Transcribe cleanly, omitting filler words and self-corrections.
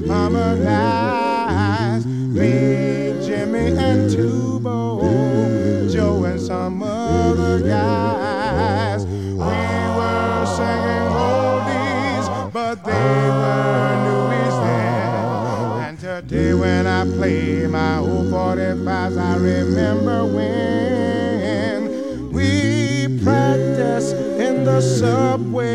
harmonize. Me, Jimmy, and Tubo, Joe, and some other guys. We were singing oldies, but they were newies then. And today when I play my old 45s, I remember when we practiced in the subway